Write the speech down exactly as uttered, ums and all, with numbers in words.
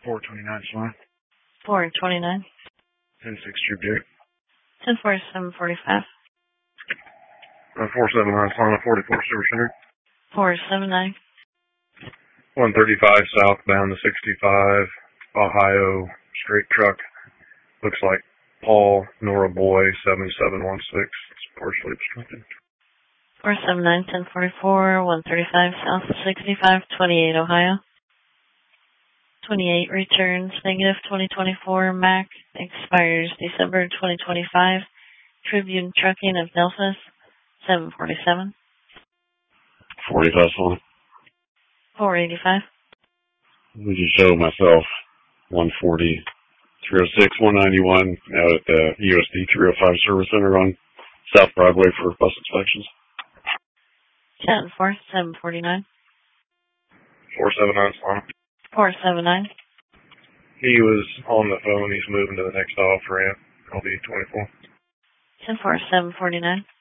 four twenty-nine Salon. four twenty-nine. ten six Troop Dick. ten four seven forty-five. Uh, four seven nine Salon, forty-four Service Center. four seven nine. one thirty-five southbound to sixty-five, Ohio, straight truck. Looks like Paul Nora Boy, seven seven one six. It's partially obstructed. four seven nine, ten forty-four, one thirty-five south sixty-five, twenty-eight Ohio. twenty-eight returns negative twenty twenty-four Mac, expires December twenty twenty-five. Tribune Trucking of Delphos, seven forty-seven. forty-five Salon. four eighty-five. We just showed myself one forty, three oh six, one ninety-one out at the U S D three oh five Service Center on South Broadway for bus inspections. ten four, seven forty-nine. four seven nine Salon. four seven nine. He was on the phone. He's moving to the next off ramp. I'll be twenty-four. ten four, seven forty-nine.